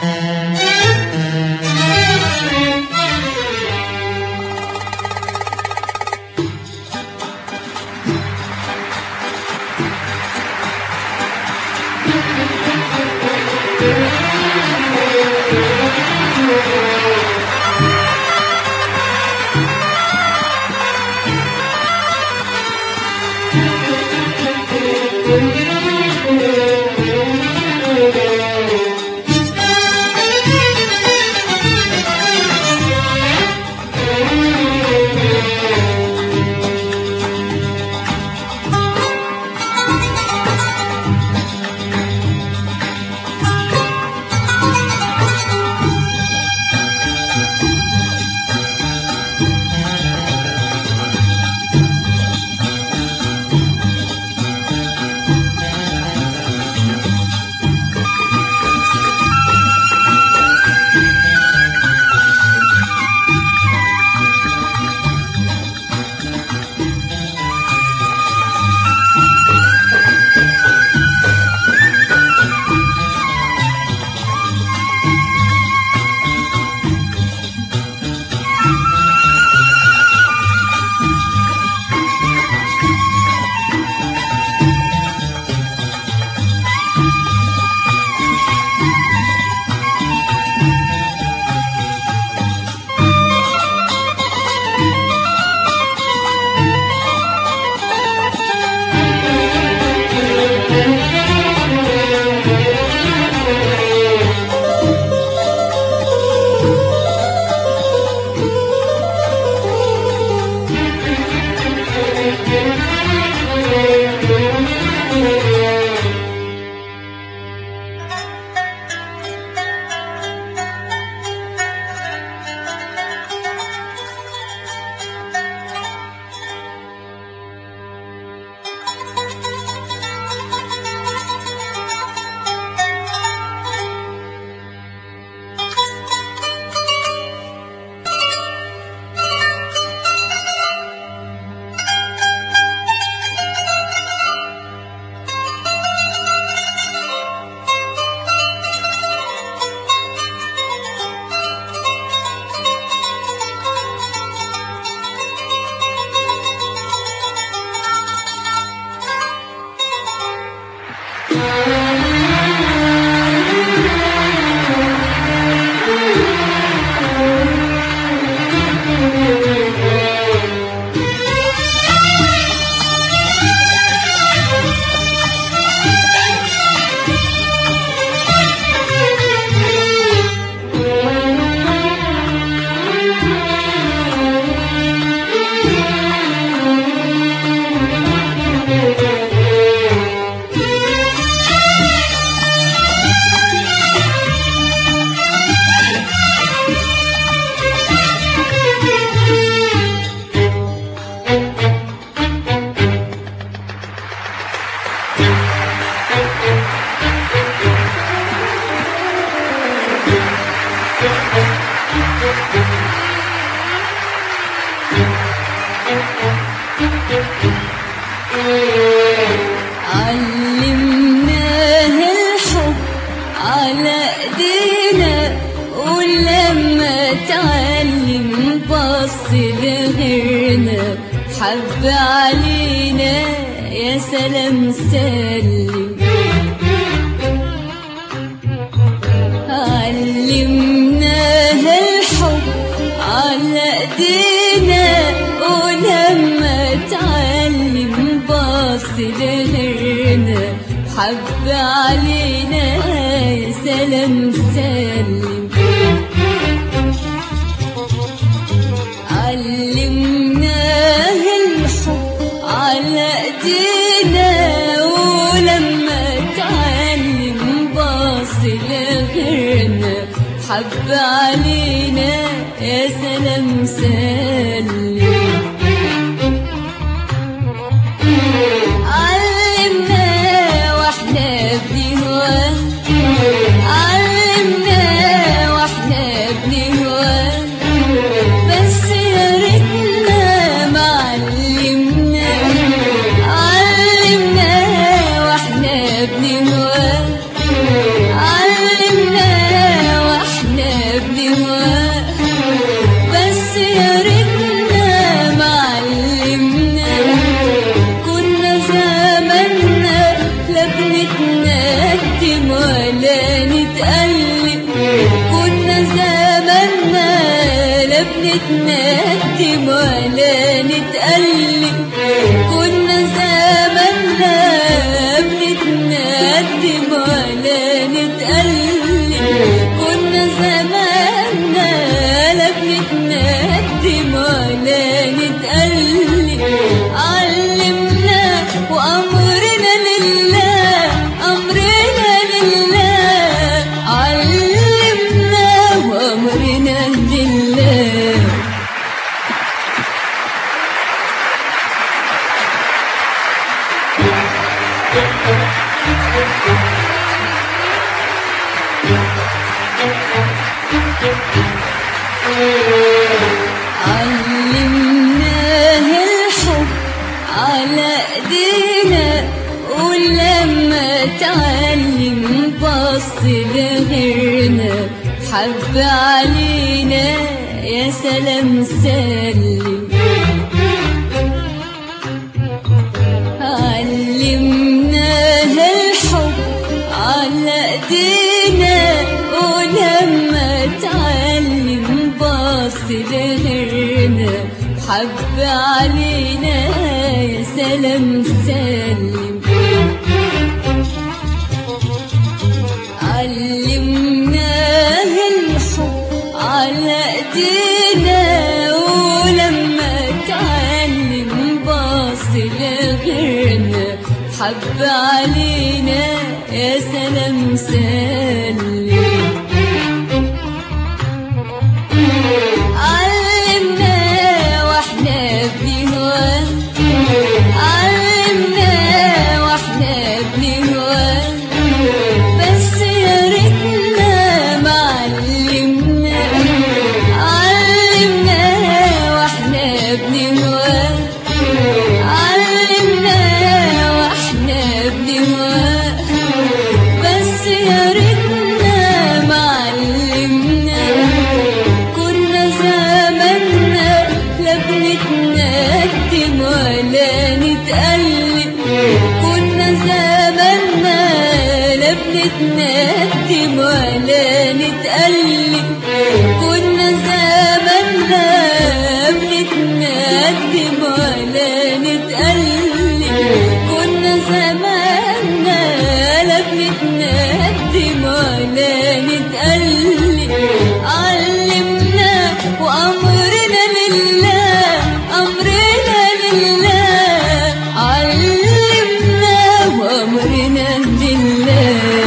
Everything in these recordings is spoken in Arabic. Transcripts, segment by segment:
علمناه الحب على ايدينا، ولما تعلم بص لغيرنا، حب علينا يا سلام سلم. علمناه الحب على ايدينا، ولما تعلم بص لغيرنا، حب علينا يا سلام سلم. علمناه الحب على ايدينا، ولما تعلم بص لغيرنا، حب علينا يا سلام سلم. علمناه واحنا بنهواه، علمناه واحنا بنهواه، بس يا ريتنا ما علمناه. علمناه واحنا بنهواه، علمناه وأمرنا لله، أمرنا لله، علمنا وأمرنا لله. علمناه الحب على ايدينا، ولما تعلم بص لغيرنا، حب علينا يا سلام سلم. علمناه الحب على ايدينا، ولما تعلم بص لغيرنا، حب علينا يا سلام سلم. علمناه الحب على ايدينا، ولما تعلم بص لغيرنا، حب علينا يا سلام سلم. علمنا واحنا بنهواه، علمنا واحنا بنهواه، بس يا ريتنا ما علمنا. علمنا واحنا بنهواه، علمنا واحنا بنهواه، بس يا ريتنا ما علمنا. كنا زماننا لا بنتندم ولا نتألم، كنا زماننا لا بنتندم ولا نتألم، كنا زماننا بنتندم ولا نتألم، كنا زماننا لا بنتندم ولا نتألم. علمنا وأمرنا لله، أمرنا لله، علمنا وأمرنا لله.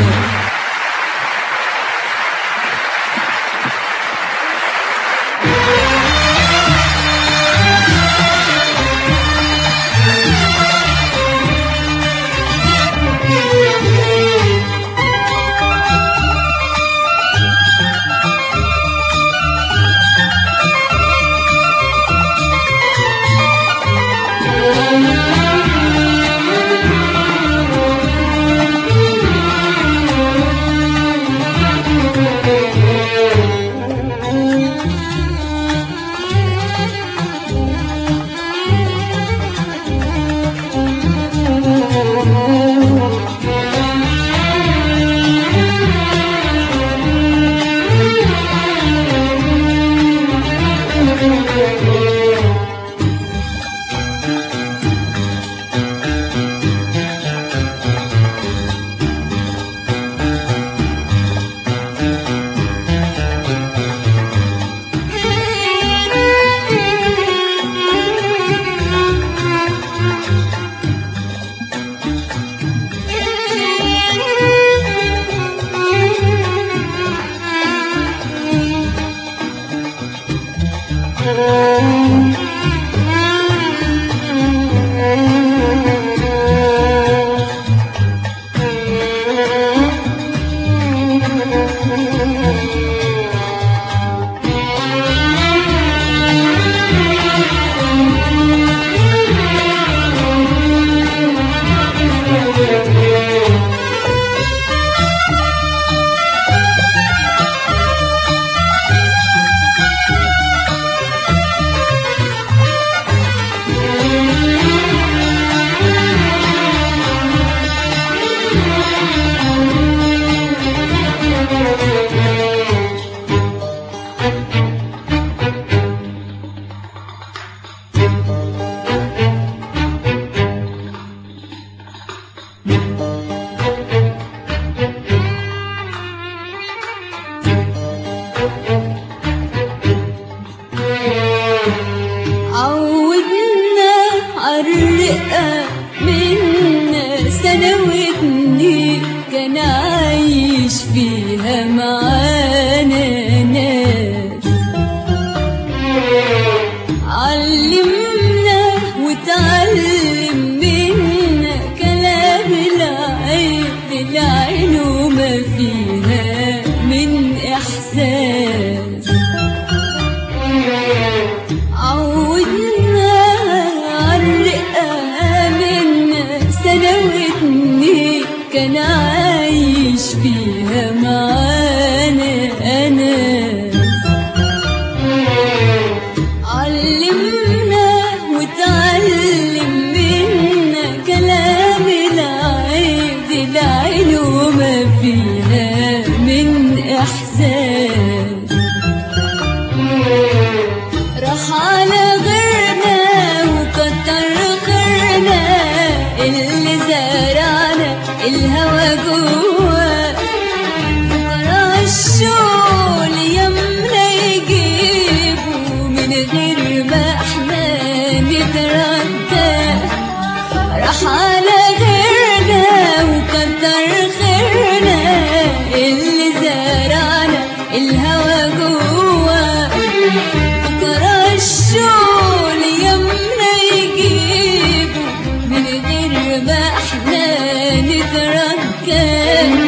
كان عايش فيها معانا ناس. علمنا وتعلم منا كلام العين العين وما فيها من إحساس. عودنا عالرقة منا سنة واتنين كان عايش فيها معانا ناس. علمنا وتعلم منا كلام العين العين وما فيها من إحساس. راح على غيرنا وكتر خيرنا اللي زرعنا الهوى جوا. بكرة الشغل يمنا يجيبه من غير ما احنا نتردى. راح على غيرنا وكتر خيرنا اللي زرعنا الهوى جوا. بكرة الشغل يمنا يجيبه من غير ما احنا نتركى.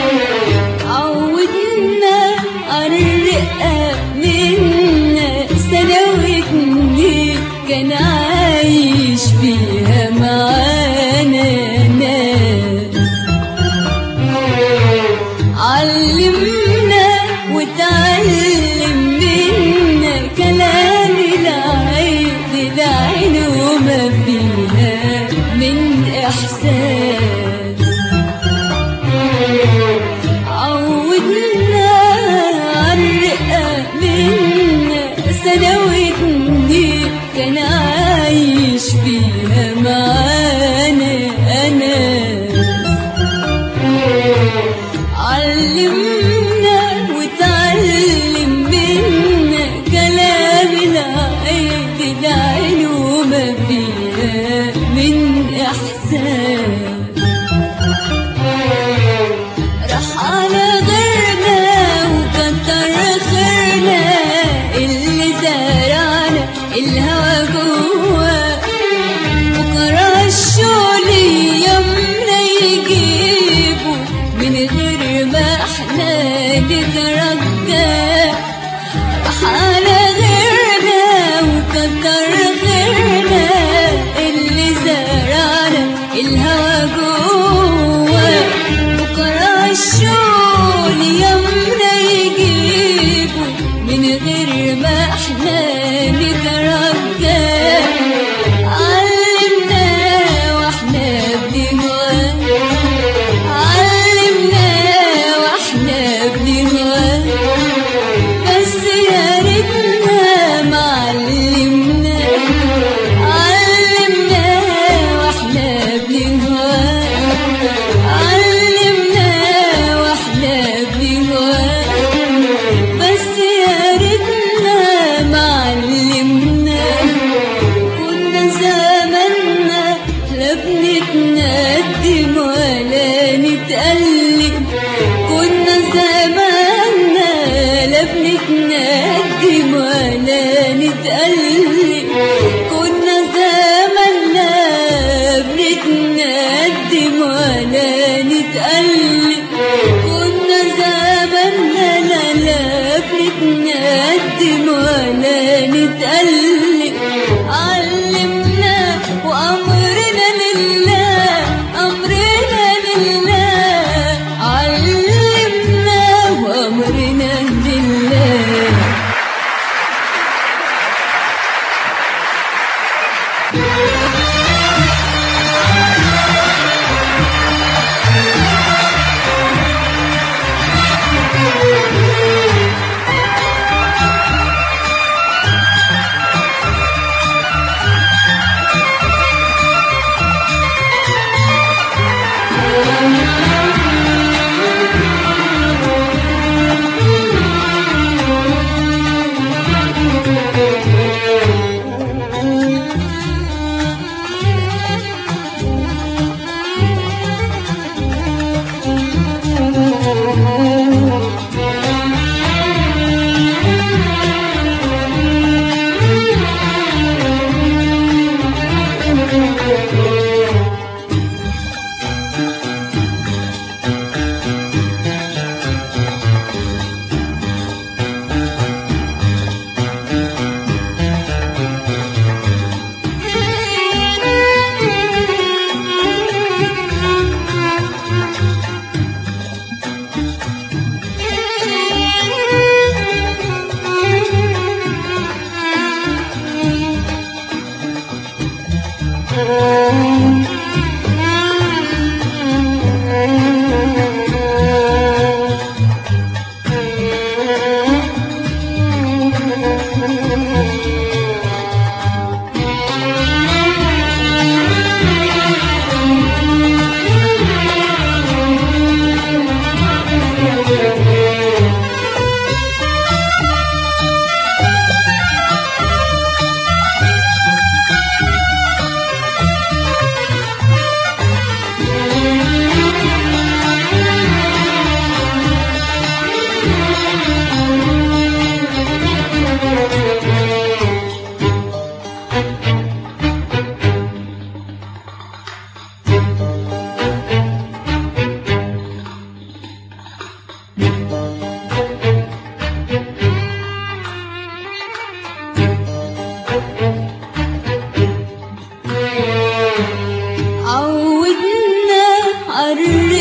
عودنا عالرقة منا سنة واتنين كان عايش فيها معانا ناس. علمنا وتعلم منا كلام العين العين وما فيها من إحساس. عودنا عالرقة منا سنة واتنين كان عايش فيها معانا ناس. علمنا وتعلم منا كلام العين العين وما فيها من إحساس. راح على غيرنا وكتر خيرنا اللي زرعنا الهوى جوا. بكرة الشغل يمنا يجيبه من غير ما احنا نتردى. راح على غيرنا وكتر خيرنا اللي زرعنا الهوى جوا. بكرة الشغل يمنا يجيبه من غير ما احنا نتردى. علمنا واحنا بنهوى. علمنا واحنا بنهوى. بس يا ريتنا ما علمنا. علمنا واحنا بنهوى. علمنا واحنا بنهوى. بس يا ريتنا ما علمنا. كنا زماننا لا بنتندم ولا نتألم. كنا زماننا لا بنتندم ولا نتألم. كنا زماننا بنتندم ولا نتألم. كنا زماننا لا بنتندم ولا نتألم. علمنا وأمرنا لله. أمرنا لله.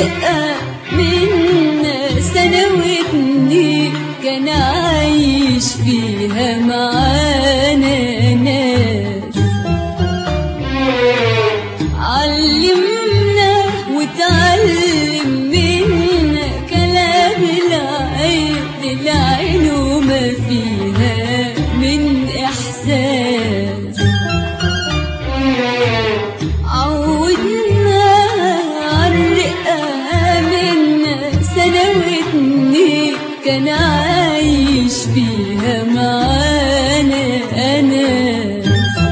عالرقة منا سنة واتنين كان عايش فيها معانا ناس. علمنا وتعلم منا كلام العين للعين وما فيها من إحساس. عودنا عالرقة منا سنة واتنين كان عايش فيها معانا ناس.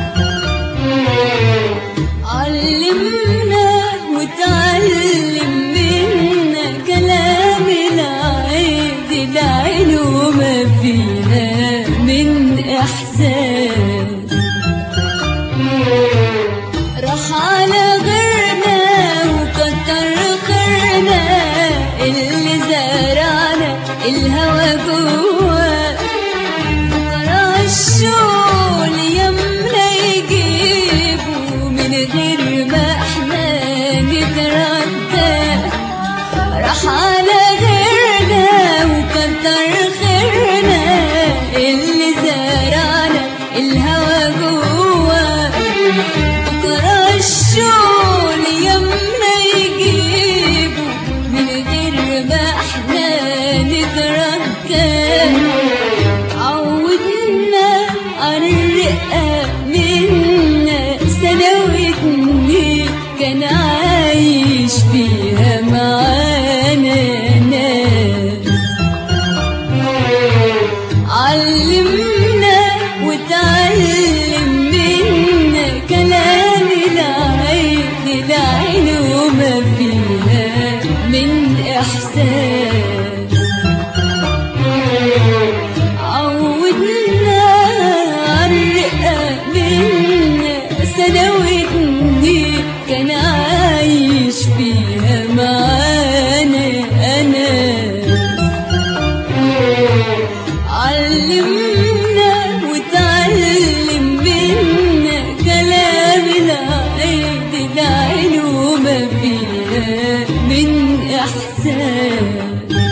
علمنا وتعلم منا كلام العين للعين وما فيها من إحساس. راح على غيرنا وكتر خيرنا اللي زرعنا الهوى جواه. ورا الشغل يمنا يجيبه من غير ما احنا نتردد. راح على غيرنا وكتر خيرنا اللي زرعنا الهوى جواه. ورا الشغل يمنا يجيبه من غير ما احنا نتردد. عودنا عالرقة منا سنة واتنين كان عايش فيها معانا ناس. علمنا وتعلم منا كلام العين للعين وما فيها من إحساس. عودنا عالرقة منا سنة واتنين كان عايش فيها معانا ناس. علمنا وتعلم منا كلام العين للعين وما فيها من إحساس.